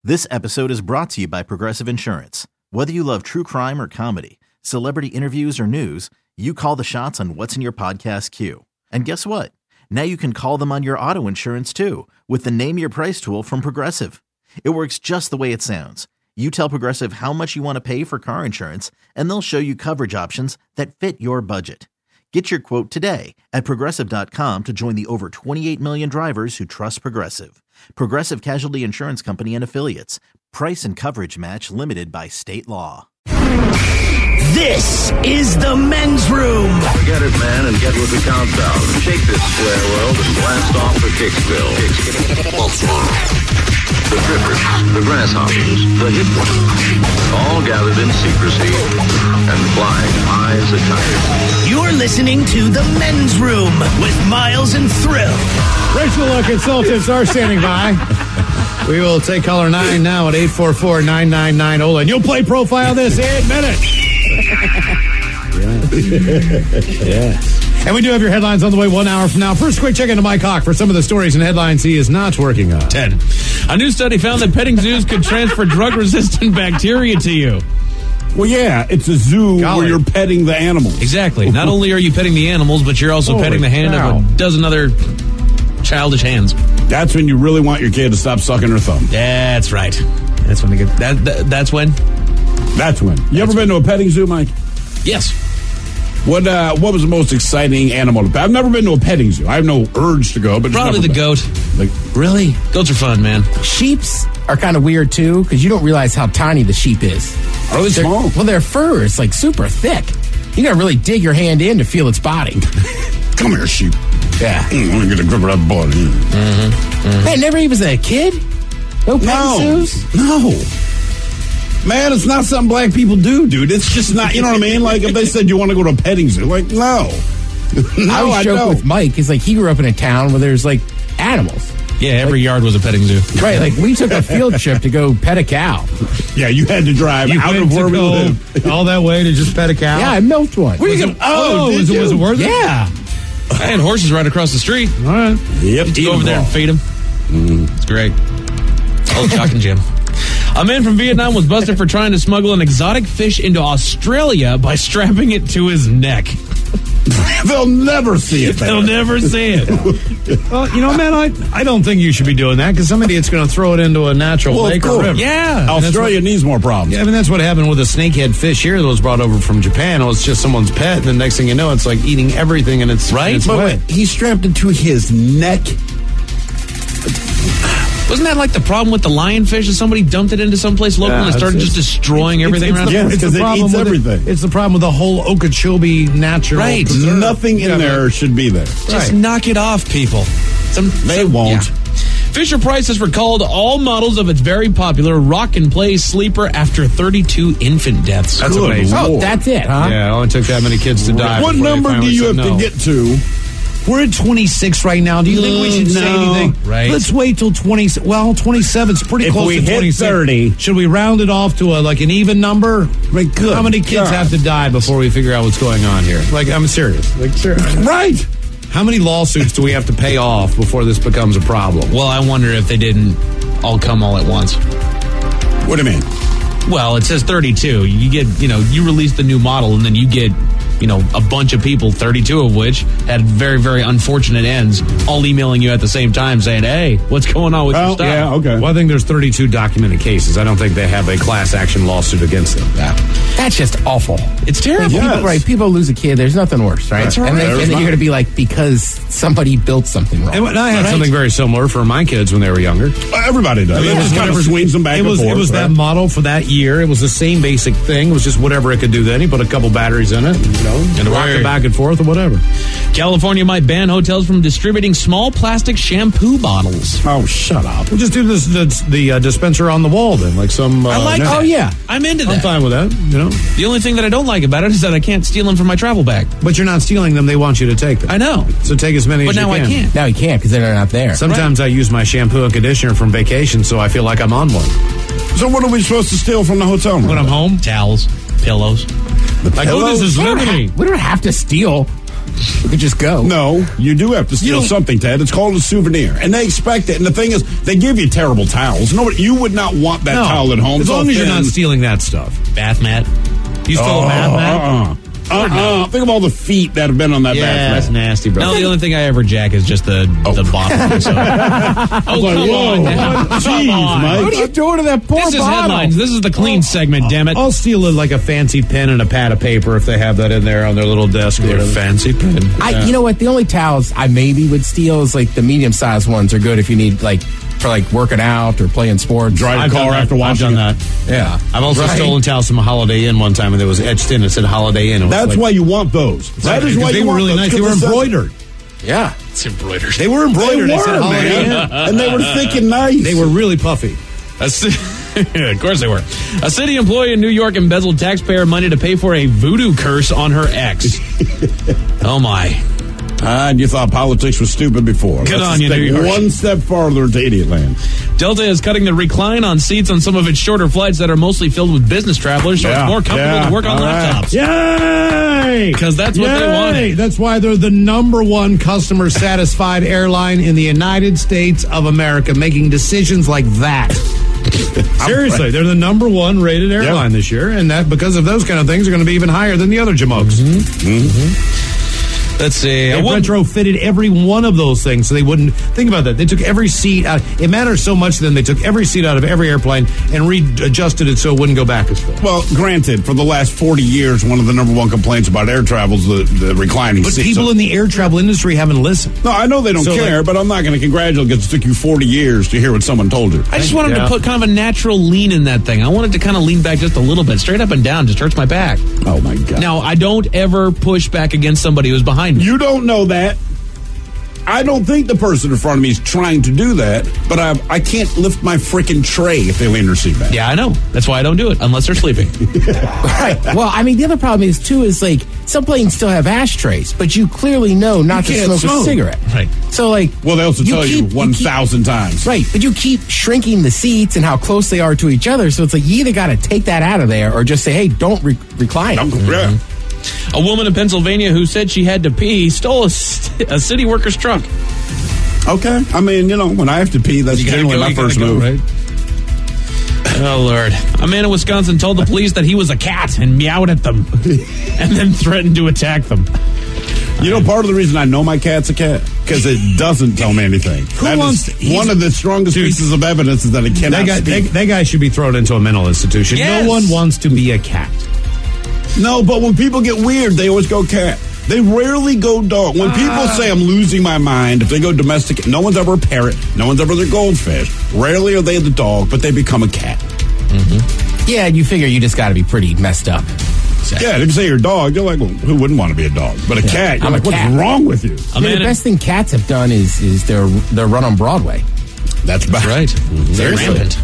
This episode is brought to you by Progressive Insurance. Whether you love true crime or comedy, celebrity interviews or news, you call the shots on what's in your podcast queue. And guess what? Now you can call them on your auto insurance too with the Name Your Price tool from Progressive. It works just the way it sounds. You tell Progressive how much you want to pay for car insurance, and they'll show you coverage options that fit your budget. Get your quote today at Progressive.com to join the over 28 million drivers who trust Progressive. Progressive Casualty Insurance Company and Affiliates. Price and coverage match limited by state law. This is the men's room. Forget it, man, and get with the countdown. Shake this square world and blast off for Kicksville. The trippers, the grasshoppers, the hip ones, all gathered in secrecy and flying high as a kite. You're listening to the men's room with Miles and Thrill. Rachel Consultants are standing by. We will take caller 9 now at 844-999-OLA. And you'll play profile this in minutes. Yes. And we do have your headlines on the way 1 hour from now. First, quick check into Mike Hawk for some of the stories and headlines he is not working on. 10. A new study found that petting zoos could transfer drug-resistant bacteria to you. Well, yeah, it's a zoo where you're petting the animals. Exactly. Not only are you petting the animals, but you're also petting the hand of a dozen other childish hands. That's when you really want your kid to stop sucking her thumb. That's right. That's when they get that's when. That's when. You ever been to a petting zoo, Mike? Yes. What was the most exciting animal to pet? I've never been to a petting zoo. I have no urge to go, but probably the goat. Like, really? Goats are fun, man. Sheeps are kind of weird too because you don't realize how tiny the sheep is. Are they small? Well, their fur is like super thick. You gotta really dig your hand in to feel its body. Come here, sheep. Yeah. Let me get a grip of that body. Man, never even as a kid? No petting zoos? No. Man, it's not something black people do, dude. It's just not, you know what I mean? Like, if they said you want to go to a petting zoo, like, no. I always joke with Mike. He's like, he grew up in a town where there's, like, animals. Yeah, every yard was a petting zoo. Right, like, we took a field trip to go pet a cow. Yeah, you had to drive out of where we live. All that way to just pet a cow? Yeah, I milked one. Where you going? Was it worth it? Yeah. I had horses right across the street. All right. Yep. Go over there and feed them. It's great. Old Jock and Jim. A man from Vietnam was busted for trying to smuggle an exotic fish into Australia by strapping it to his neck. They'll never see it. They'll never see it. Well, you know, man, I don't think you should be doing that because some idiot's going to throw it into a natural lake or river. Yeah. Australia needs more problems. Yeah, I mean, that's what happened with a snakehead fish here that was brought over from Japan. It was just someone's pet, and the next thing you know, it's like eating everything in its right. But wait, he strapped it to his neck. Wasn't that like the problem with the lionfish? That somebody dumped it into someplace local and started just destroying everything around? Yeah, because it eats everything. It's the problem with the whole Okeechobee natural. Right. Preserve. Nothing in there should be there. Just knock it off, people. They won't. Yeah. Fisher-Price has recalled all models of its very popular Rock and Play sleeper after 32 infant deaths. That's amazing. Oh, that's it, huh? Yeah, it only took that many kids to die. What number do you have to get to? We're at 26 right now. Do you think we should say anything? Right. Let's wait till 20. Well, 27's pretty close to 26. If we hit 30. Should we round it off to an even number? Like, good How many kids have to die before we figure out what's going on here? Like, I'm serious. Right. How many lawsuits do we have to pay off before this becomes a problem? Well, I wonder if they didn't all come all at once. What do you mean? Well, it says 32. You get, you release the new model and then you get, a bunch of people, 32 of which had very, very unfortunate ends, all emailing you at the same time saying, hey, what's going on with your stuff? Yeah, okay. Well, I think there's 32 documented cases. I don't think they have a class action lawsuit against them. That's just awful. It's terrible. Yes. People lose a kid. There's nothing worse, right? That's right. And then you're going to be like, because somebody built something wrong. And I had something very similar for my kids when they were younger. Everybody does. It just kind of swings them back and forth. It was that model for that year. It was the same basic thing. It was just whatever it could do then. He put a couple batteries in it, and rock it back and forth or whatever. California might ban hotels from distributing small plastic shampoo bottles. Oh, shut up. We'll just do the dispenser on the wall then, like some... I like that. Oh, yeah. I'm into that. I'm fine with that, The only thing that I don't like about it is that I can't steal them from my travel bag. But you're not stealing them. They want you to take them. I know. So take as many as you can. But now I can't. Now you can't because they're not there. Sometimes I use my shampoo and conditioner from vacation, so I feel like I'm on one. So what are we supposed to steal from the hotel room? When I'm home, towels, pillows. Like, oh, this is liberty. We don't have to steal. You could just go. No, you do have to steal something, Ted. It's called a souvenir, and they expect it. And the thing is, they give you terrible towels. You would not want that towel at home. As long as you're not stealing that stuff. Bath mat. You stole a bath mat? Think of all the feet that have been on that bath mat. That's nasty, bro. No, the only thing I ever jack is just the bottle. So. Come on now. Jeez, Mike. What are you doing to that poor This is bottle? headlines. This is the clean segment, damn it. I'll steal like a fancy pen and a pad of paper if they have that in there on their little desk. Their fancy pen. You know what? The only towels I maybe would steal is like the medium-sized ones are good if you need for working out or playing sports. Drive a car after washing I've done that. Yeah. I've also stolen towels from a Holiday Inn one time, and it was etched in. It said Holiday Inn. That's why you want those. That is why they you were want really those, nice. They were embroidered. Yeah. It's embroidered. They were embroidered. They They said were, Holiday Inn. man. And they were thick and nice. They were really puffy. Of course they were. A city employee in New York embezzled taxpayer money to pay for a voodoo curse on her ex. Oh, my. And you thought politics was stupid before. Good Let's on you, take New York. one step farther into idiot land. Delta is cutting the recline on seats on some of its shorter flights that are mostly filled with business travelers, so it's more comfortable to work on laptops. Yay! Because that's what they wanted. That's why they're the number one customer satisfied airline in the United States of America, making decisions like that. Seriously, they're the number one rated airline this year, and that because of those kind of things are going to be even higher than the other jamokes. Let's see. They retrofitted every one of those things so they wouldn't think about that. They took every seat out. It matters so much then they took every seat out of every airplane and readjusted it so it wouldn't go back as far. Well, granted, for the last 40 years, one of the number one complaints about air travel is the reclining But seats. people in the air travel industry haven't listened. No, I know they don't care, but I'm not going to congratulate because it took you 40 years to hear what someone told you. I just wanted to put kind of a natural lean in that thing. I wanted to kind of lean back just a little bit. Straight up and down just hurts my back. Oh, my God. Now, I don't ever push back against somebody who's behind me. You don't know that. I don't think the person in front of me is trying to do that, but I can't lift my freaking tray if they lean their seat back. Yeah, I know. That's why I don't do it, unless they're sleeping. Right. Well, I mean, the other problem is, too, is some planes still have ashtrays, but you clearly know not to can't smoke a cigarette. Right. So, well, they also tell you 1,000 times. Right, but you keep shrinking the seats and how close they are to each other, so it's you either got to take that out of there or just say, hey, don't recline. Yeah. A woman in Pennsylvania who said she had to pee stole a city worker's truck. Okay. I mean, when I have to pee, that's generally my first move. Right? Oh, Lord. A man in Wisconsin told the police that he was a cat and meowed at them and then threatened to attack them. Part of the reason I know my cat's a cat, because it doesn't tell me anything. One of the strongest pieces of evidence is that it cannot speak. That guy should be thrown into a mental institution. Yes. No one wants to be a cat. No, but when people get weird, they always go cat. They rarely go dog. When people say I'm losing my mind, if they go domestic, no one's ever a parrot. No one's ever the goldfish. Rarely are they the dog, but they become a cat. Mm-hmm. Yeah, you figure you just got to be pretty messed up. Yeah, if you say you're a dog, you're like, well, who wouldn't want to be a dog? But a cat, you're like, what's wrong with you? The best thing cats have done is their run on Broadway. That's right. They're rampant.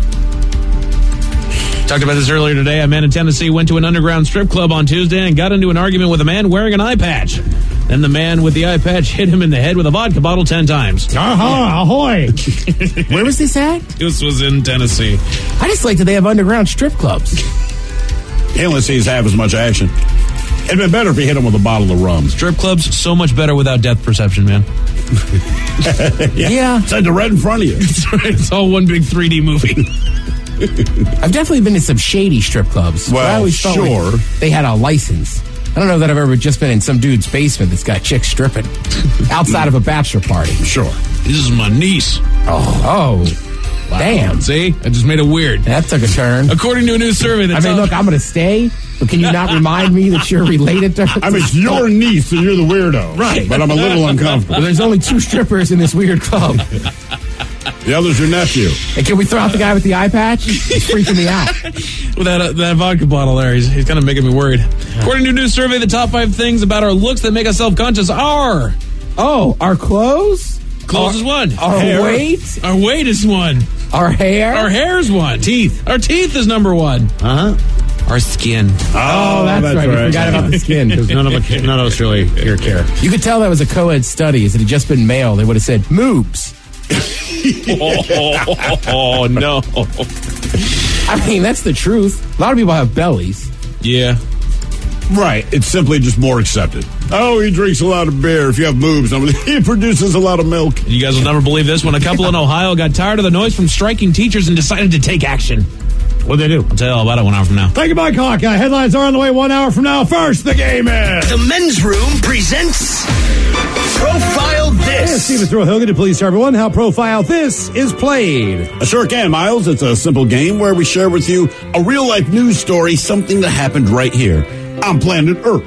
Talked about this earlier today. A man in Tennessee went to an underground strip club on Tuesday and got into an argument with a man wearing an eye patch. Then the man with the eye patch hit him in the head with a vodka bottle 10 times. Ahoy! Where was this at? This was in Tennessee. I just like that they have underground strip clubs. Tennessee's have as much action. It'd been better if he hit him with a bottle of rum. Strip clubs, so much better without depth perception, man. Yeah. It's right in front of you. It's all one big 3D movie. I've definitely been to some shady strip clubs. Well, I always felt like they had a license. I don't know that I've ever just been in some dude's basement that's got chicks stripping outside of a bachelor party. Sure. This is my niece. Oh. Wow. Damn. See? I just made it weird. That took a turn. According to a new survey that's look, I'm going to stay, but can you not remind me that you're related to her? I mean, it's your niece, so you're the weirdo. Right. But I'm a little uncomfortable. Well, there's only 2 strippers in this weird club. The other's your nephew. Hey, can we throw out the guy with the eye patch? He's freaking me out. With that vodka bottle there, he's kind of making me worried. According to a new survey, the top 5 things about our looks that make us self-conscious are... Oh, our clothes? Clothes is one. Our weight? Our weight is one. Our hair? Our hair's one. Teeth. Our teeth is number 1. Our skin. Oh, that's right. We forgot about the skin. Because none of us really here care. You could tell that was a co-ed study. If it had just been male, they would have said, moobs. Oh, no. I mean, that's the truth. A lot of people have bellies. Yeah. Right. It's simply just more accepted. Oh, he drinks a lot of beer. If you have boobs, he produces a lot of milk. You guys will never believe this. When a couple in Ohio got tired of the noise from striking teachers and decided to take action. What'd they do? I'll tell you all about it 1 hour from now. Thank you, Mike Hawkeye. Headlines are on the way 1 hour from now. First, the game is... The Men's Room presents Profile This. Hey, Steven Thrill-Hill, to please tell everyone how Profile This is played. I sure can, Miles. It's a simple game where we share with you a real-life news story, something that happened right here on planet Earth.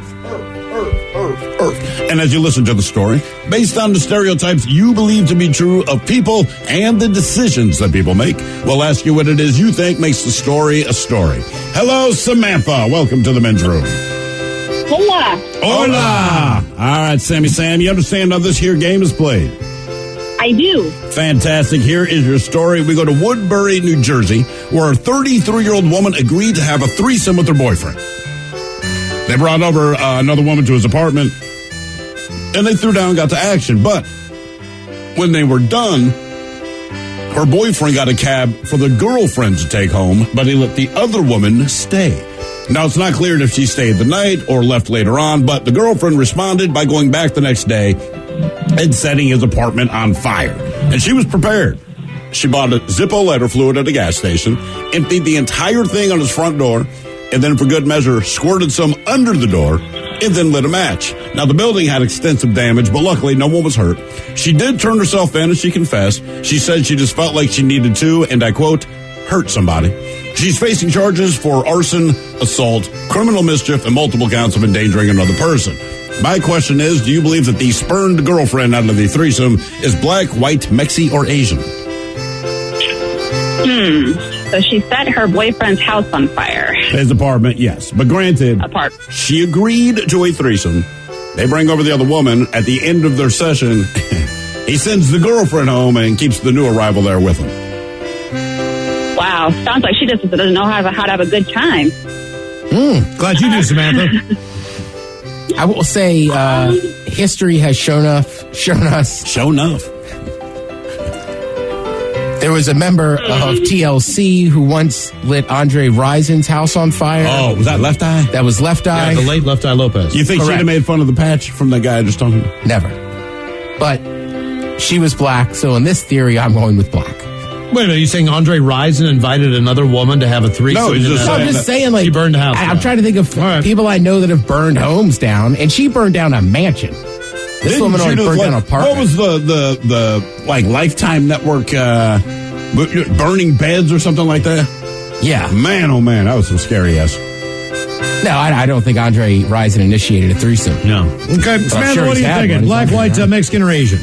And as you listen to the story, based on the stereotypes you believe to be true of people and the decisions that people make, we'll ask you what it is you think makes the story a story. Hello, Samantha. Welcome to the Men's Room. Hola. Hola. All right, Sammy Sam, you understand how this here game is played? I do. Fantastic. Here is your story. We go to Woodbury, New Jersey, where a 33-year-old woman agreed to have a threesome with her boyfriend. They brought over another woman to his apartment, and they threw down and got to action. But when they were done, her boyfriend got a cab for the girlfriend to take home, but he let the other woman stay. Now, it's not clear if she stayed the night or left later on, but the girlfriend responded by going back the next day and setting his apartment on fire. And she was prepared. She bought a Zippo lighter fluid at a gas station, emptied the entire thing on his front door, and then for good measure, squirted some under the door, and then lit a match. Now, the building had extensive damage, but luckily no one was hurt. She did turn herself in, and she confessed. She said she just felt like she needed to, and I quote, hurt somebody. She's facing charges for arson, assault, criminal mischief, and multiple counts of endangering another person. My question is, do you believe that the spurned girlfriend out of the threesome is black, white, Mexi, or Asian? So she set her boyfriend's house on fire. His apartment, yes. But granted, she agreed to a threesome. They bring over the other woman. At the end of their session, he sends the girlfriend home and keeps the new arrival there with him. Wow. Sounds like she just doesn't know how to have a good time. Glad you do, Samantha. I will say history has shown us. There was a member of TLC who once lit Andre Risen's house on fire. Oh, was that Left Eye? That was Left Eye. Yeah, the late Left Eye Lopez. You think she'd have made fun of the patch from the guy I just talking about? Never. But she was black, so in this theory, I'm going with black. Wait a minute, you saying Andre Rison invited another woman to have a threesome? No, he's just I'm just saying, like, she burned a house I'm down. trying to think of people I know that have burned homes down, and she burned down a mansion. This woman only burned down an apartment. What was the like Lifetime Network burning beds or something like that? Yeah. Man, oh man, that was some scary ass. No, I don't think Andre Rison initiated a threesome. No. Okay, Samantha, what are you thinking? Black, white, Mexican, or Asian?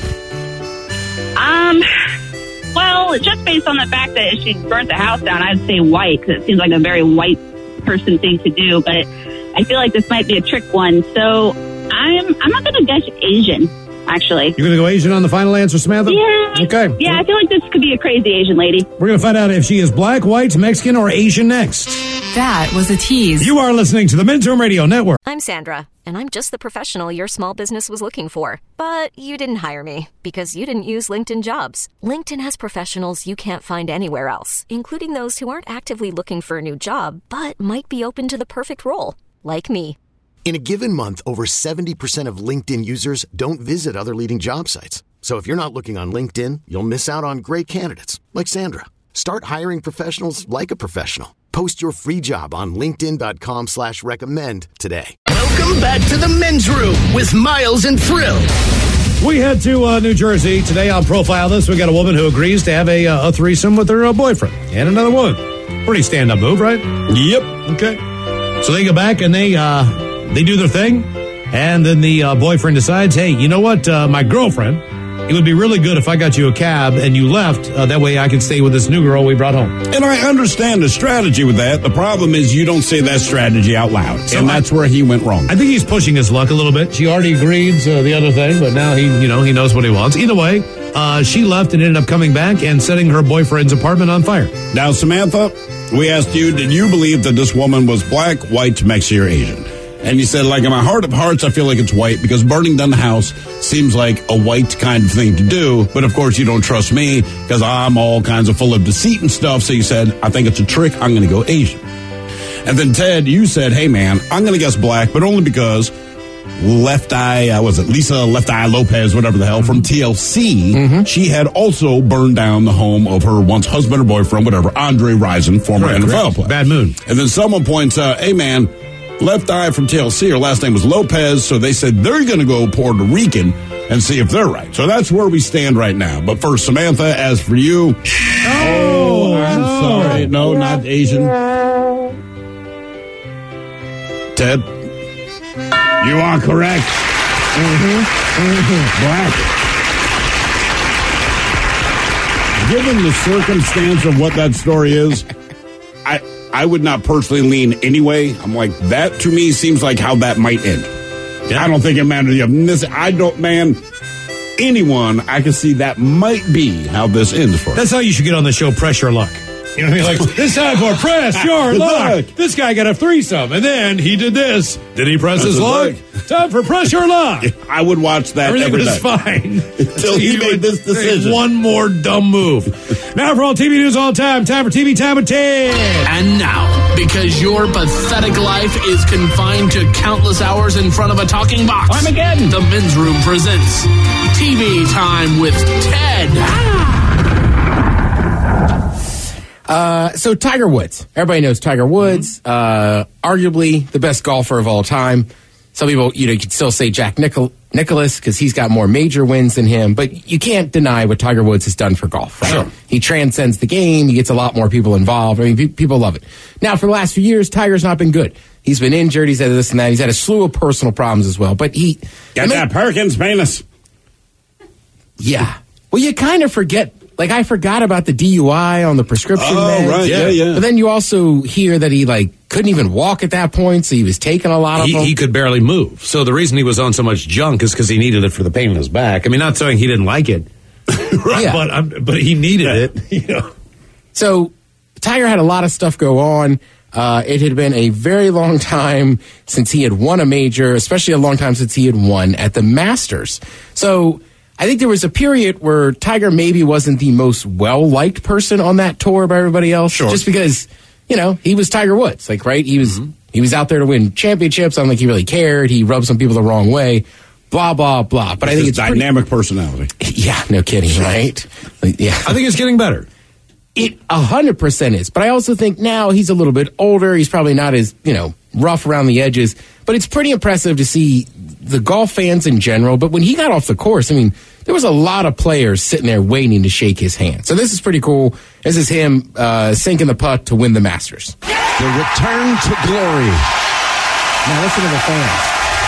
Well, just based on the fact that she burnt the house down, I'd say white, because it seems like a very white person thing to do, but I feel like this might be a trick one, so I'm not going to guess Asian, actually. You're going to go Asian on the final answer, Samantha? Yeah. Okay. Yeah, I feel like this could be a crazy Asian lady. We're going to find out if she is black, white, Mexican, or Asian next. That was a tease. You are listening to the Men's Room Radio Network. I'm Sandra, and I'm just the professional your small business was looking for. But you didn't hire me because you didn't use LinkedIn Jobs. LinkedIn has professionals you can't find anywhere else, including those who aren't actively looking for a new job, but might be open to the perfect role, like me. In a given month, over 70% of LinkedIn users don't visit other leading job sites. So if you're not looking on LinkedIn, you'll miss out on great candidates like Sandra. Start hiring professionals like a professional. Post your free job on linkedin.com/recommend today. Welcome back to the Men's Room with Miles and Thrill. We head to New Jersey. Today on Profile This, we got a woman who agrees to have a threesome with her boyfriend and another woman. Pretty stand-up move, right? Yep. Okay. So they go back and they do their thing, and then the boyfriend decides, hey, you know what, my girlfriend, it would be really good if I got you a cab and you left. That way I can stay with this new girl we brought home. And I understand the strategy with that. The problem is you don't say that strategy out loud. So and that's where he went wrong. I think he's pushing his luck a little bit. She already agreed to the other thing, but now he knows what he wants. Either way, she left and ended up coming back and setting her boyfriend's apartment on fire. Now, Samantha, we asked you, did you believe that this woman was black, white, Mexican, or Asian? And you said, like, in my heart of hearts, I feel like it's white because burning down the house seems like a white kind of thing to do. But, of course, you don't trust me because I'm all kinds of full of deceit and stuff. So you said, I think it's a trick. I'm going to go Asian. And then, Ted, you said, hey, man, I'm going to guess black, but only because Left Eye, was it Lisa Left Eye Lopez, whatever the hell, from TLC. She had also burned down the home of her once husband or boyfriend, whatever, Andre Rison, former NFL player. Bad Moon. And then someone points out, hey man, Left Eye from TLC, her last name was Lopez, so they said they're going to go Puerto Rican and see if they're right. So that's where we stand right now. But first, Samantha, as for you... Oh, I'm sorry. No, not Asian. Ted, you are correct. Black. Given the circumstance of what that story is, I would not personally lean anyway. I'm like, that to me seems like how that might end. Yeah. I don't think it matters. Anyone, I can see that might be how this ends for. That's how you should get on the show, Press Your Luck. You know what I mean? Like, this time for Press Your Luck. This guy got a threesome, and then he did this. Did he press his luck? Time for Press Your Luck. I would watch that Everything every was fine. Until he made this decision. One more dumb move. Now for all TV news all the time for TV Time with Ted. And now, because your pathetic life is confined to countless hours in front of a talking box, Armageddon, the Men's Room presents TV Time with Ted. So Tiger Woods. Everybody knows Tiger Woods. Arguably the best golfer of all time. Some people, you could still say Jack Nicklaus because he's got more major wins than him. But you can't deny what Tiger Woods has done for golf. Right? Sure. He transcends the game. He gets a lot more people involved. I mean, people love it. Now, for the last few years, Tiger's not been good. He's been injured. He's had this and that. He's had a slew of personal problems as well. But he... Got that Perkins penis. Yeah. Well, you kind of forget... Like, I forgot about the DUI on the prescription meds. Oh, right, yeah. But then you also hear that he, couldn't even walk at that point, so he was taking a lot of them. He could barely move. So the reason he was on so much junk is because he needed it for the pain in his back. I mean, not saying he didn't like it, right? Yeah. But he needed it, So Tiger had a lot of stuff go on. It had been a very long time since he had won a major, especially a long time since he had won at the Masters. So... I think there was a period where Tiger maybe wasn't the most well-liked person on that tour by everybody else. Sure. Just because, he was Tiger Woods. Right? He was out there to win championships. I don't think he really cared. He rubbed some people the wrong way. Blah, blah, blah. But I think it's dynamic personality. Yeah, no kidding, right? Yeah. I think it's getting better. It 100% is. But I also think now he's a little bit older. He's probably not as, rough around the edges. But it's pretty impressive to see the golf fans in general. But when he got off the course, I mean, there was a lot of players sitting there waiting to shake his hand. So this is pretty cool. This is him sinking the putt to win the Masters. The return to glory. Now listen to the fans.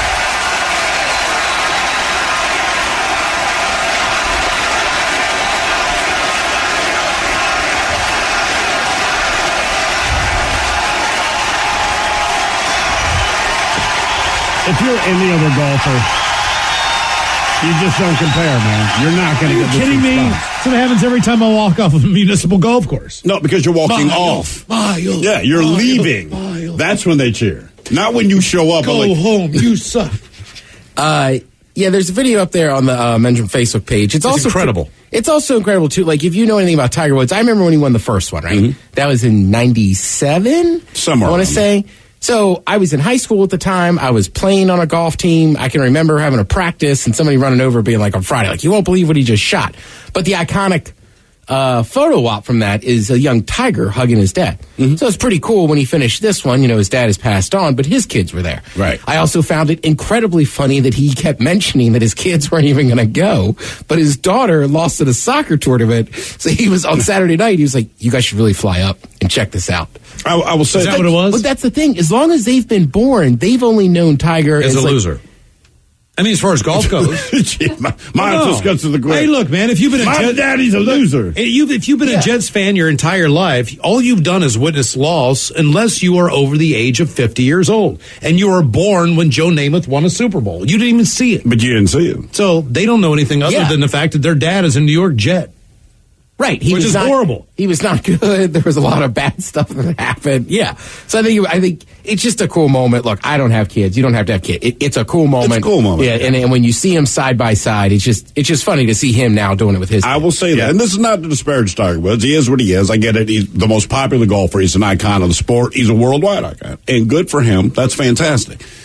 If you're any other golfer, you just don't compare, man. You're not going to get this. Are you kidding me? That's what happens every time I walk off of a municipal golf course. No, because you're walking off. Yeah, you're leaving. That's when they cheer. Not when you show up. Go home. You suck. Yeah, there's a video up there on the Men's Room Facebook page. It's also incredible. It's also incredible, too. Like, if you know anything about Tiger Woods, I remember when he won the first one, right? Mm-hmm. That was in 97? Somewhere. I want to say. So I was in high school at the time. I was playing on a golf team. I can remember having a practice and somebody running over being like on Friday, like, you won't believe what he just shot. But the iconic photo op from that is a young Tiger hugging his dad. Mm-hmm. So it's pretty cool when he finished this one. His dad has passed on, but his kids were there. Right. I also found it incredibly funny that he kept mentioning that his kids weren't even going to go, but his daughter lost at a soccer tournament. So he was on Saturday night. He was like, you guys should really fly up and check this out. I will say is that what it was? But that's the thing. As long as they've been born, they've only known Tiger as a loser. I mean, as far as golf goes, mine just goes to the grave. Hey, look, man, if you've been my daddy's a loser. If you've been a Jets fan your entire life, all you've done is witness loss, unless you are over the age of 50 years old and you were born when Joe Namath won a Super Bowl. You didn't even see it, but you didn't see it, so they don't know anything other than the fact that their dad is a New York Jet. Right, which is horrible. He was not good. There was a lot of bad stuff that happened. Yeah, so I think it's just a cool moment. Look, I don't have kids. You don't have to have kids. It's a cool moment. It's a cool moment. Yeah, and when you see him side by side, it's just funny to see him now doing it with his. I will say that, and this is not to disparage Tiger Woods. He is what he is. I get it. He's the most popular golfer. He's an icon of the sport. He's a worldwide icon, and good for him. That's fantastic.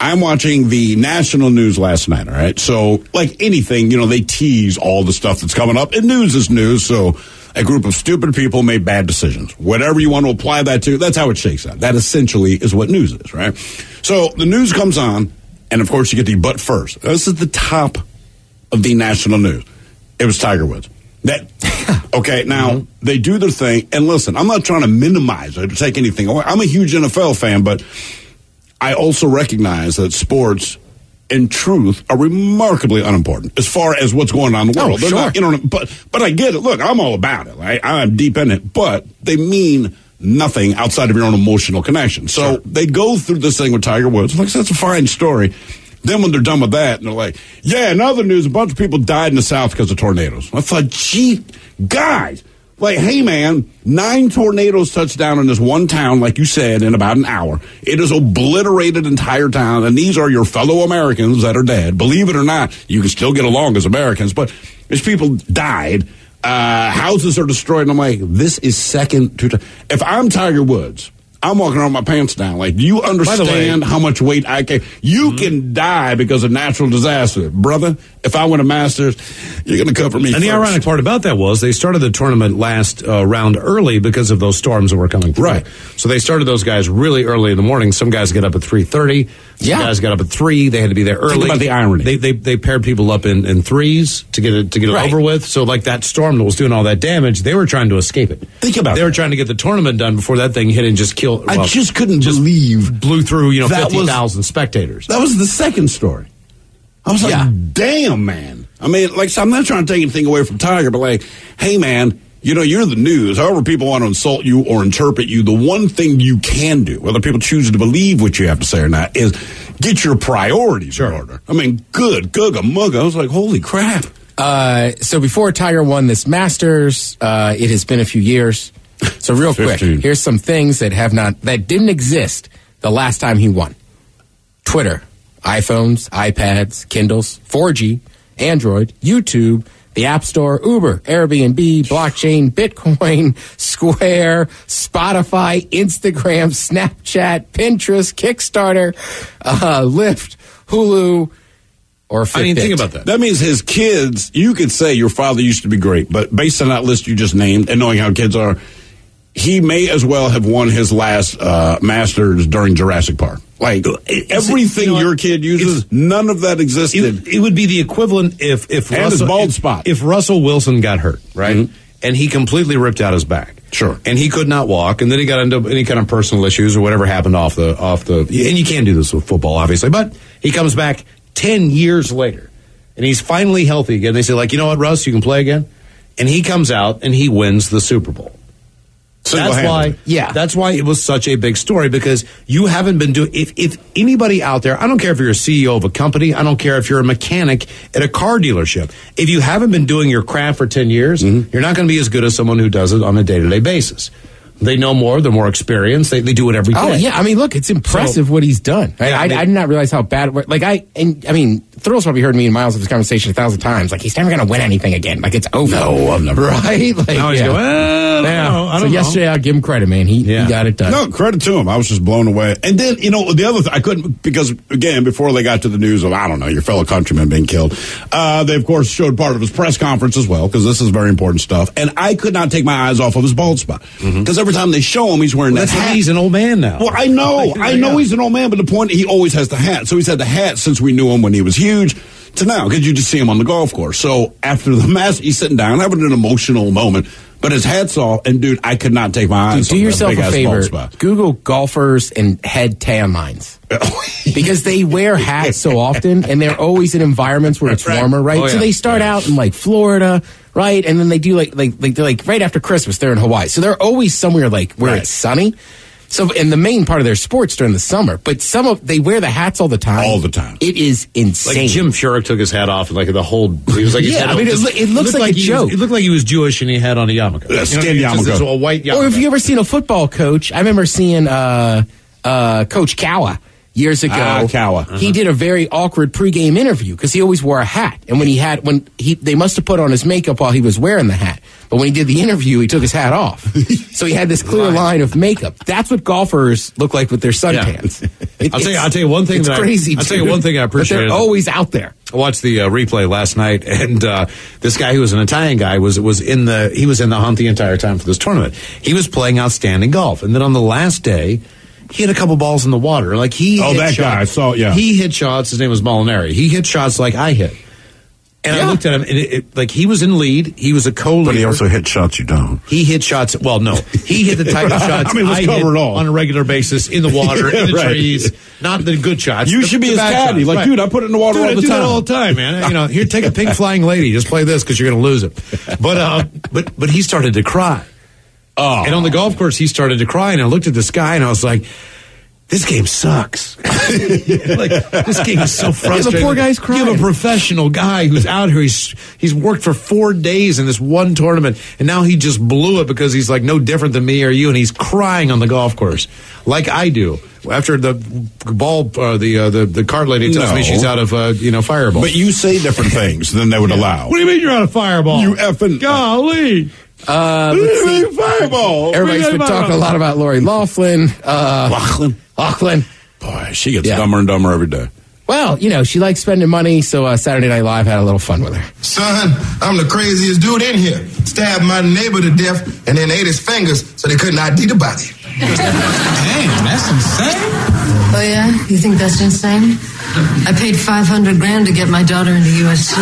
I'm watching the national news last night, all right? So, like anything, they tease all the stuff that's coming up. And news is news, so a group of stupid people made bad decisions. Whatever you want to apply that to, that's how it shakes out. That essentially is what news is, right? So, the news comes on, and of course you get the but first. This is the top of the national news. It was Tiger Woods. Okay, now, they do their thing, and listen, I'm not trying to minimize it or take anything away. I'm a huge NFL fan, but I also recognize that sports, in truth, are remarkably unimportant as far as what's going on in the world. They're not, but I get it. Look, I'm all about it. Right? I'm deep in it, but they mean nothing outside of your own emotional connection. So they go through this thing with Tiger Woods. Like, that's a fine story. Then when they're done with that, and they're like, yeah, in other news, a bunch of people died in the South because of tornadoes. I thought, gee, guys, like, hey, man, 9 tornadoes touched down in this one town, like you said, in about an hour. It has obliterated entire town, and these are your fellow Americans that are dead. Believe it or not, you can still get along as Americans, but these people died. Houses are destroyed, and I'm like, this is second to... If I'm Tiger Woods, I'm walking around with my pants down. Like, do you understand how much weight I can... You can die because of natural disaster. Brother, if I win a Masters, you're going to cover me And first. the ironic part about that was they started the tournament last round early because of those storms that were coming through. Right. So they started those guys really early in the morning. Some guys get up at 3:30. Some guys got up at 3. They had to be there early. Think about the irony. They paired people up in threes to get it over with. So like that storm that was doing all that damage, they were trying to escape it. Think about They were trying to get the tournament done before that thing hit and just killed. I just couldn't believe... Blew through, that 50,000 spectators. That was the second story. I was like, damn, man. I mean, like, so I'm not trying to take anything away from Tiger, but like, hey, man, you're the news. However people want to insult you or interpret you, the one thing you can do, whether people choose to believe what you have to say or not, is get your priorities in order. I mean, good, googa, mugga. I was like, holy crap. So before Tiger won this Masters, it has been a few years. So real quick, here's some things that didn't exist the last time he won. Twitter, iPhones, iPads, Kindles, 4G, Android, YouTube, the App Store, Uber, Airbnb, blockchain, Bitcoin, Square, Spotify, Instagram, Snapchat, Pinterest, Kickstarter, Lyft, Hulu, or Fitbit. I mean, think about that. That means his kids, you could say your father used to be great, but based on that list you just named and knowing how kids are, he may as well have won his last Masters during Jurassic Park. Like, everything your kid uses, none of that existed. It would be the equivalent if Russell, bald spot. If Russell Wilson got hurt, right, and he completely ripped out his back, and he could not walk, and then he got into any kind of personal issues or whatever happened off the, and you can't do this with football, obviously, but he comes back 10 years later, and he's finally healthy again. They say, like, you know what, Russ, you can play again, and he comes out and he wins the Super Bowl. That's why it was such a big story, because you haven't been doing, if anybody out there, I don't care if you're a CEO of a company, I don't care if you're a mechanic at a car dealership, if you haven't been doing your craft for 10 years, you're not going to be as good as someone who does it on a day-to-day basis. They know more, they're more experienced, they do it every day. Oh, yeah, I mean, look, it's impressive what he's done. I did not realize how bad it was. Like, Thrill's probably heard me and Miles have this conversation 1,000 times. Like, he's never going to win anything again. Like, it's over. No, I've never. Right? Like, now he's going, well, I don't know. Yesterday, I'll give him credit, man. He got it done. No, credit to him. I was just blown away. And then, the other thing, I couldn't, because, again, before they got to the news of, I don't know, your fellow countrymen being killed, they, of course, showed part of his press conference as well, because this is very important stuff. And I could not take my eyes off of his bald spot. Because every time they show him, he's wearing that hat. He's an old man now. Well, I know he's an old man, but the point, he always has the hat. So he's had the hat since we knew him when he was huge to now, because you just see him on the golf course. So after the match, he's sitting down, having an emotional moment, but his hat's off, and dude, I could not take my eyes off. Do yourself a favor. Google golfers and head tan lines. Because they wear hats so often, and they're always in environments where it's warmer, right? So they start out in like Florida, right? And then they do like they're like right after Christmas, they're in Hawaii. So they're always somewhere like where it's sunny. So, and the main part of their sports during the summer, but they wear the hats all the time. All the time. It is insane. Like Jim Furyk took his hat off, and like the whole, he was like, it looks like a joke. It looked like he was Jewish, and he had on a yarmulke. Yarmulke. A white yarmulke. Or if you ever seen a football coach, I remember seeing Coach Cowher years ago. He did a very awkward pregame interview because he always wore a hat, and they must have put on his makeup while he was wearing the hat. But when he did the interview, he took his hat off. So he had this clear line of makeup. That's what golfers look like with their suntans. I'll tell you one thing. It's crazy. I'll tell you one thing I appreciate. They're always out there. I watched the replay last night, and this guy who was an Italian guy was in the hunt the entire time for this tournament. He was playing outstanding golf, and then on the last day, he hit a couple balls in the water. Like that guy I saw. Yeah, he hit shots. His name was Molinari. He hit shots like I hit. And I looked at him, and like he was in lead. He was a co-leader. But he also hit shots you don't. He hit shots. Well, no. He hit the type of shots let's cover it all. On a regular basis in the water, in the trees. Not the good shots. You should be his caddy. Like, dude, I put it in the water all the time. I do that all the time, man. Here, take a pink flying lady. Just play this because you're going to lose it. But he started to cry. Oh. And on the golf course, he started to cry, and I looked at this guy, and I was like, this game sucks. This game is so frustrating. The poor guy's crying. You have a professional guy who's out here. He's worked for 4 days in this one tournament, and now he just blew it because he's like no different than me or you, and he's crying on the golf course like I do. After the ball, the cart lady tells me she's out of Fireball. But you say different things than they would allow. What do you mean you're out of Fireball? You effing golly. Let's see. Fireball. Everybody's been talking a lot about Lori Loughlin. Loughlin. Boy, she gets dumber and dumber every day. Well, she likes spending money, so Saturday Night Live had a little fun with her. Son, I'm the craziest dude in here. Stabbed my neighbor to death and then ate his fingers so they couldn't ID the body. Damn, that's insane. Oh, yeah? You think that's insane? I paid $500,000 to get my daughter into USC.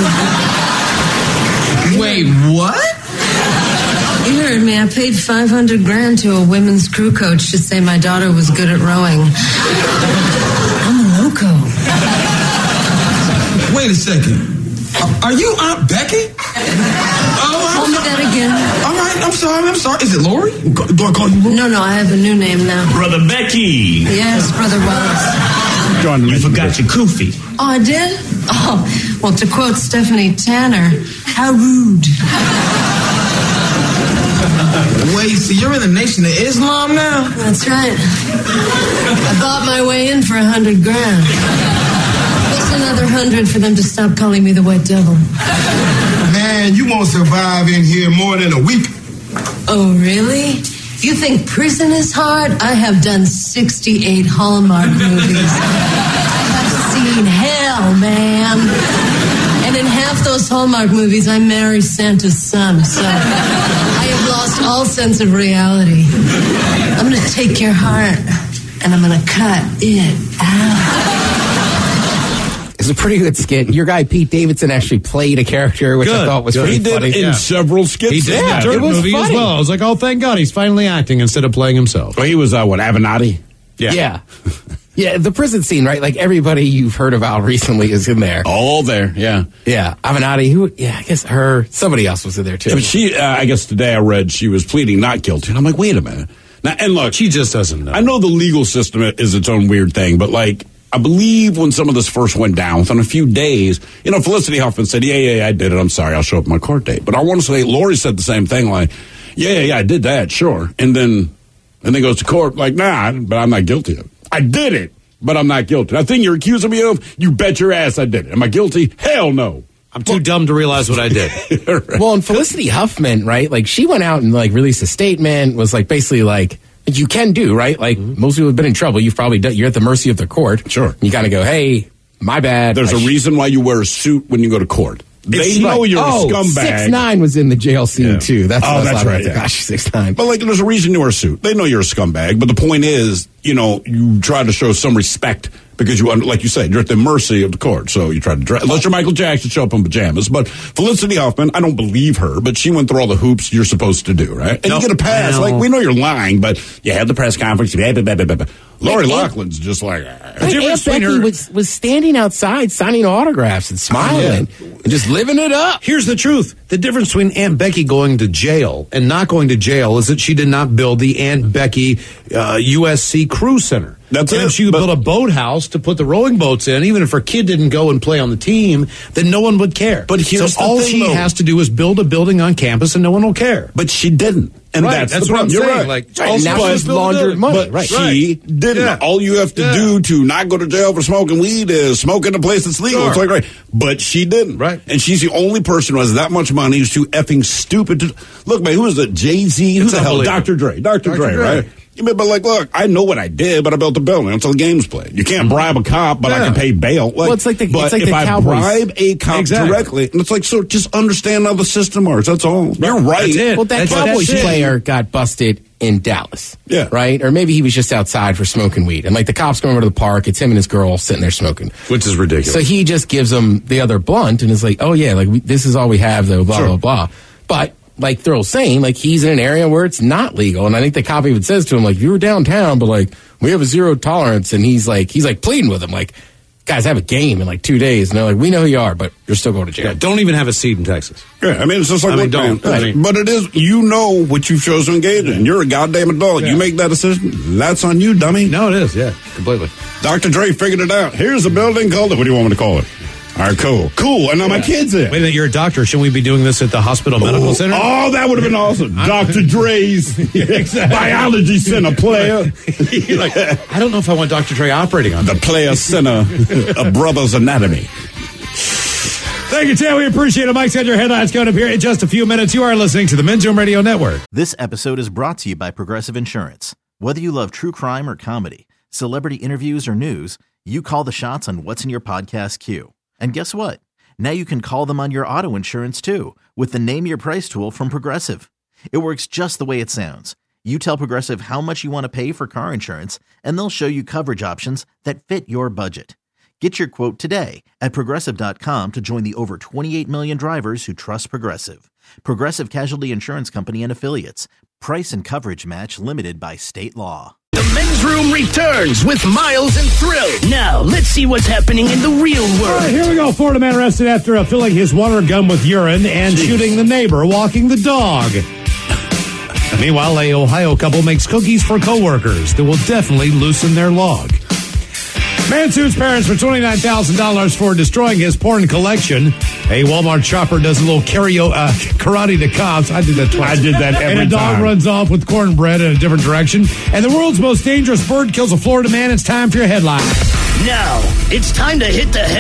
Wait, what? You heard me. I paid $500,000 to a women's crew coach to say my daughter was good at rowing. I'm a loco. Wait a second. Are you Aunt Becky? Call me that again. All right, I'm sorry. Is it Lori? Do I call you Lori? No, I have a new name now. Brother Becky. Yes, Brother Wallace. You forgot your kufi. Oh, I did? Oh, well, to quote Stephanie Tanner, how rude. Wait, so you're in the Nation of Islam now? That's right. I bought my way in for $100,000. Just another 100 for them to stop calling me the White Devil. Man, you won't survive in here more than a week. Oh, really? You think prison is hard? I have done 68 Hallmark movies. I have seen hell, man. And in half those Hallmark movies, I marry Santa's son. So I have lost all sense of reality. I'm going to take your heart, and I'm going to cut it out. It's a pretty good skit. Your guy Pete Davidson actually played a character, which I thought was pretty funny. He did in several skits. He did in the movie as well. I was like, oh, thank God, he's finally acting instead of playing himself. Well, he was, Avenatti? Yeah. Yeah, the prison scene, right? Like everybody you've heard about recently is in there. All there, yeah. Yeah, Avenatti, I guess somebody else was in there too. But she, I guess today I read she was pleading not guilty. And I'm like, wait a minute. Now, and look, she just doesn't know. I know the legal system is its own weird thing, but like, I believe when some of this first went down, within a few days, Felicity Huffman said, yeah, I did it. I'm sorry. I'll show up at my court date. But I want to say Lori said the same thing, like, yeah, I did that, sure. And then goes to court, like, nah, but I'm not guilty of it. I did it, but I'm not guilty. That thing you're accusing me of, you bet your ass I did it. Am I guilty? Hell no. I'm too dumb to realize what I did. Right. Well, and Felicity Huffman, right? Like, she went out and, like, released a statement, was, like, basically, like, you can do, right? Like, most people have been in trouble. You've probably done, you're at the mercy of the court. Sure. You kind of go, hey, my bad. There's a reason why you wear a suit when you go to court. They know you're a scumbag. 6ix9ine was in the jail scene, too. That's right. Yeah. Gosh, 6ix9ine. But, like, there's a reason you wear a suit. They know you're a scumbag. But the point is, you try to show some respect because you, like you said, you're at the mercy of the court. So you try to dress. Unless you're Michael Jackson, show up in pajamas. But Felicity Huffman, I don't believe her, but she went through all the hoops you're supposed to do, right? And you get a pass. Like, we know you're lying, but you had the press conference. Lori Loughlin's just like... Aunt Becky was standing outside signing autographs and smiling and just living it up. Here's the truth. The difference between Aunt Becky going to jail and not going to jail is that she did not build the Aunt Becky USC Crew Center. That's and it. If she built a boathouse to put the rowing boats in, even if her kid didn't go and play on the team, then no one would care. But here's so all she has to do is build a building on campus and no one will care. But she didn't. And that's what I'm You're saying. Right. Like, now she's laundered money. But she didn't. Yeah. All you have to do to not go to jail for smoking weed is smoke in a place that's legal. Sure. It's like, right. But she didn't. Right. And she's the only person who has that much money who's too effing stupid to... Look, man, who is it? Jay-Z? Who the hell? Dr. Dre. Dr. Dre, right? But like, look, I know what I did, but I built the building until the game's played. You can't bribe a cop, but I can pay bail. Like, well, it's like the I Cowboys. bribe a cop directly, and it's like, so just understand how the system works. That's all. You're right. That's it. Well, that Cowboys player got busted in Dallas. Yeah. Right? Or maybe he was just outside for smoking weed. And like the cops come over to the park, it's him and his girl sitting there smoking. Which is ridiculous. So he just gives them the other blunt and is like, oh yeah, like this is all we have though, blah, blah, blah. But like Thrill's saying, like he's in an area where it's not legal. And I think the cop even says to him, like, you were downtown, but like we have a zero tolerance. And he's like pleading with him, like, guys, have a game in like 2 days. And they're like, we know who you are, but you're still going to jail. Yeah, don't even have a seat in Texas. Yeah, I mean, it's just like, don't. But it is, you know what you've chosen to engage in. You're a goddamn adult. You make that decision. That's on you, dummy. No, it is. Yeah, completely. Dr. Dre figured it out. Here's a building called it. What do you want me to call it? All right, cool. And now my kid's in. Wait a minute, you're a doctor. Shouldn't we be doing this at the hospital medical center? Oh, that would have been awesome. Dr. Dre's biology center player. Like, I don't know if I want Dr. Dre operating on the player center of Brothers Anatomy. Thank you, Tim. We appreciate it. Mike's got your headlines coming up here in just a few minutes. You are listening to the Men's Room Radio Network. This episode is brought to you by Progressive Insurance. Whether you love true crime or comedy, celebrity interviews or news, you call the shots on what's in your podcast queue. And guess what? Now you can call them on your auto insurance too with the Name Your Price tool from Progressive. It works just the way it sounds. You tell Progressive how much you want to pay for car insurance, and they'll show you coverage options that fit your budget. Get your quote today at Progressive.com to join the over 28 million drivers who trust Progressive. Progressive Casualty Insurance Company and Affiliates. Price and coverage match limited by state law. The Men's Room returns with Miles and Thrill. Now, let's see what's happening in the real world. All right, here we go. Florida man arrested after filling his water gun with urine and shooting the neighbor walking the dog. Meanwhile, a Ohio couple makes cookies for coworkers that will definitely loosen their log. Man sues parents for $29,000 for destroying his porn collection. A Walmart shopper does a little karate to cops. I did that twice. I did that every time. And a dog runs off with cornbread in a different direction. And the world's most dangerous bird kills a Florida man. It's time for your headline. Now, it's time to hit the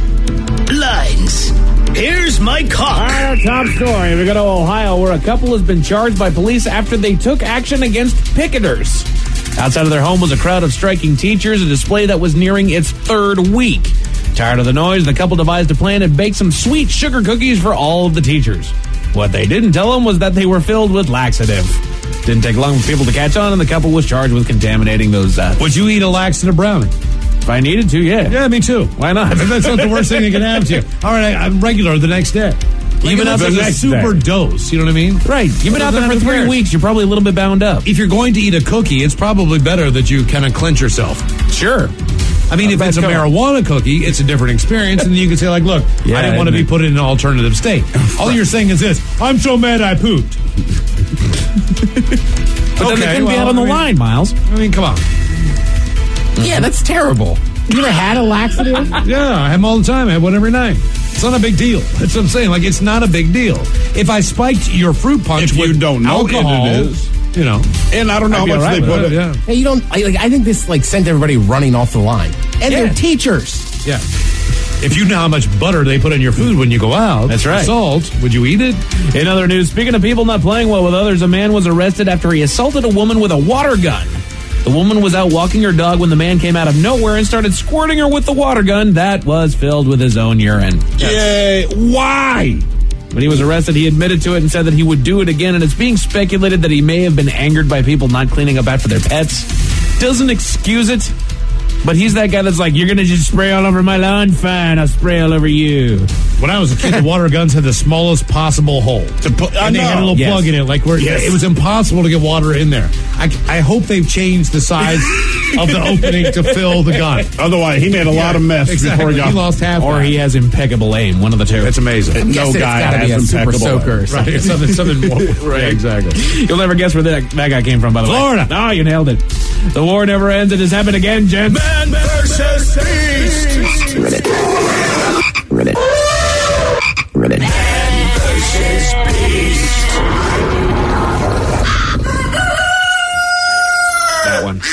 headlines. Here's my cop. All right, our top story. We go to Ohio, where a couple has been charged by police after they took action against picketers. Outside of their home was a crowd of striking teachers, a display that was nearing its third week. Tired of the noise, the couple devised a plan and baked some sweet sugar cookies for all of the teachers. What they didn't tell them was that they were filled with laxative. Didn't take long for people to catch on, and the couple was charged with contaminating those. Would you eat a laxative brownie? If I needed to, yeah. Yeah, me too. Why not? That's not the worst thing that can happen to you. All right, I'm regular the next day. Even after a super dose, you know what I mean? Right. You've been out there for 3 weeks. You're probably a little bit bound up. If you're going to eat a cookie, it's probably better that you kind of cleanse yourself. Sure. I mean, if it's a marijuana cookie, it's a different experience, and then you can say, like, look, I didn't want to be put in an alternative state. All you're saying is this: I'm so mad I pooped. But then they couldn't be out on the line, Miles. I mean, come on. Yeah, that's terrible. You ever had a laxative? Yeah, I have them all the time. I have one every night. It's not a big deal. That's what I'm saying. Like, it's not a big deal. If I spiked your fruit punch with alcohol, it is. You know, and I don't know how much they put it. Yeah. Hey, you don't. I think this sent everybody running off the line, and they're teachers. Yeah. If you know how much butter they put in your food when you go out, that's right. Salt, would you eat it? In other news, speaking of people not playing well with others, a man was arrested after he assaulted a woman with a water gun. The woman was out walking her dog when the man came out of nowhere and started squirting her with the water gun that was filled with his own urine. Yay! Why? When he was arrested, he admitted to it and said that he would do it again, and it's being speculated that he may have been angered by people not cleaning up after their pets. Doesn't excuse it, but he's that guy that's like, you're going to just spray all over my lawn? Fine, I'll spray all over you. When I was a kid, the water guns had the smallest possible hole. And they had a little plug in it, like where it was impossible to get water in there. I hope they've changed the size of the opening to fill the gun. Otherwise, he made a lot of mess before he got. He lost half. Or he has impeccable aim. One of the two. It's amazing. No guy has impeccable super soaker. Right. Something more. Right, exactly. You'll never guess where that guy came from, by the way. Florida. Oh, you nailed it. The war never ends. It has happened again, gents. Man versus beast. Reddit. Man versus beast. That one.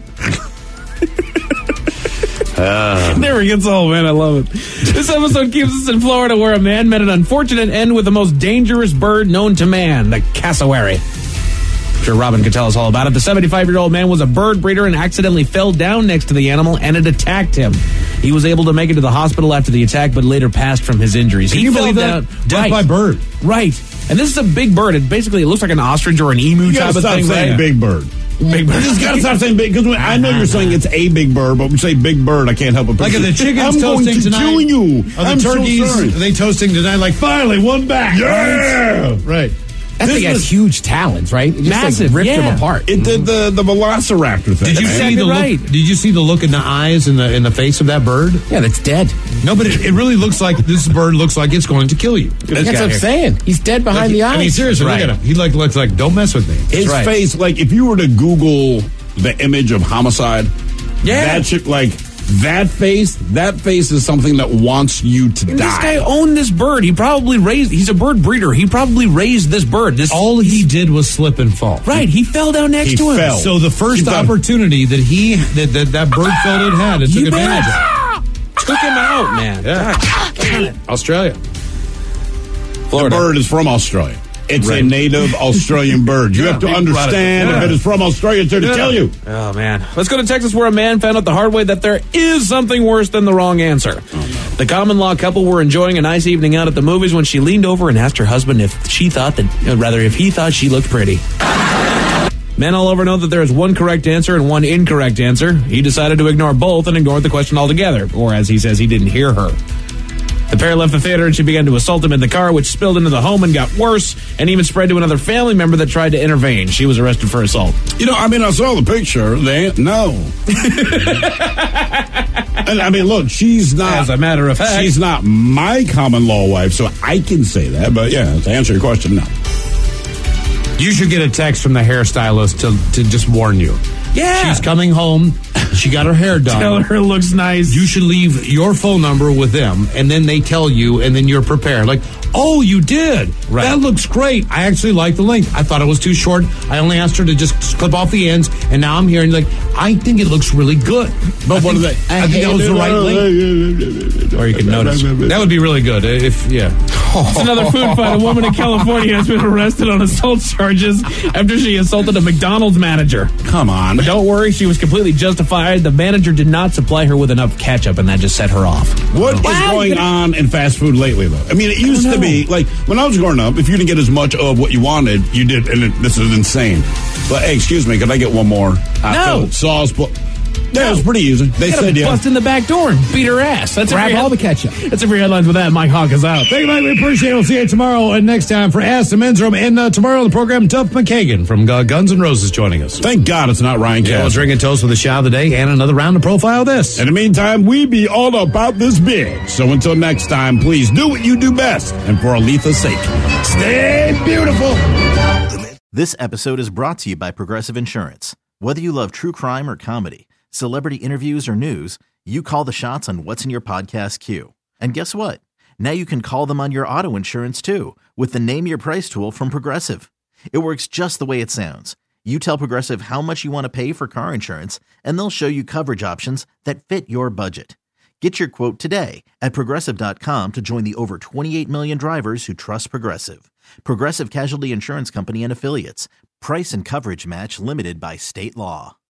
Never gets old, man. I love it. This episode keeps us in Florida, where a man met an unfortunate end with the most dangerous bird known to man, the cassowary. Sure, Robin could tell us all about it. The 75-year-old man was a bird breeder and accidentally fell down next to the animal, and it attacked him. He was able to make it to the hospital after the attack, but later passed from his injuries. Can you believe that? Death by bird. Right. And this is a big bird. It looks like an ostrich or an emu type of thing. Saying big bird. Big bird. You just got to stop saying big, because I know you're saying it's a big bird, but when you say big bird, I can't help but like, are the chickens I'm toasting going to tonight? kill you. Are the turkeys, are they toasting tonight? Like, finally, one back. Yeah. Right. That thing has huge talons, right? It just Massive, ripped him apart. It did the velociraptor thing. Did you see the look? Did you see the look in the eyes and in the face of that bird? Yeah, that's dead. No, but it really looks like this bird looks like it's going to kill you. That's what I'm saying. He's dead behind the eyes. I mean, seriously, look at him. He looks like, don't mess with me. His face, like, if you were to Google the image of homicide, that shit, like, that face is something that wants you to die. This guy owned this bird. He's a bird breeder. He probably raised this bird. All he did was slip and fall. Right. He fell down next to him. Fell. So the first opportunity that bird felt it had, it took advantage of. Took him out, man. Yeah. Australia. Florida. The bird is from Australia. It's a native Australian bird. You have to understand if it is from Australia, it's there to tell you. Oh, man. Let's go to Texas, where a man found out the hard way that there is something worse than the wrong answer. The common law couple were enjoying a nice evening out at the movies when she leaned over and asked her husband if he thought she looked pretty. Men all over know that there is one correct answer and one incorrect answer. He decided to ignore both and ignored the question altogether, or as he says, he didn't hear her. The pair left the theater and she began to assault him in the car, which spilled into the home and got worse and even spread to another family member that tried to intervene. She was arrested for assault. I saw the picture. And I mean, look, she's not. As a matter of fact, she's not my common law wife, so I can say that. But yeah, to answer your question, no. You should get a text from the hairstylist to just warn you. Yeah. She's coming home. She got her hair done. Tell her it looks nice. You should leave your phone number with them, and then they tell you, and then you're prepared. Like, oh, you did. Right. That looks great. I actually like the length. I thought it was too short. I only asked her to just clip off the ends, and now I'm here, and I think it looks really good. But what are they? I think that was the right length. Or you can notice. That would be really good if. It's another food fight. A woman in California has been arrested on assault charges after she assaulted a McDonald's manager. Come on. But don't worry, she was completely justified. The manager did not supply her with enough ketchup, and that just set her off. What is going on in fast food lately, though? I mean, it used to be, like, when I was growing up, if you didn't get as much of what you wanted, you did, and this is insane. But, hey, excuse me, could I get one more? No. Sauce. Yeah, it was pretty easy. They said, bust in the back door and beat her ass. Grab all the ketchup. That's every headlines with that. Mike Hawk is out. Thank you, Mike. We appreciate it. We'll see you tomorrow and next time for Ask the Men's Room. And tomorrow on the program, Duff McKagan from Guns N' Roses joining us. Thank God it's not Ryan Cass. We'll drink and toast with a shot of the day and another round of Profile This. In the meantime, we be all about this big. So until next time, please do what you do best. And for Aletha's sake, stay beautiful. This episode is brought to you by Progressive Insurance. Whether you love true crime or comedy, celebrity interviews or news, you call the shots on what's in your podcast queue. And guess what? Now you can call them on your auto insurance too with the Name Your Price tool from Progressive. It works just the way it sounds. You tell Progressive how much you want to pay for car insurance, and they'll show you coverage options that fit your budget. Get your quote today at Progressive.com to join the over 28 million drivers who trust Progressive. Progressive Casualty Insurance Company and Affiliates. Price and coverage match limited by state law.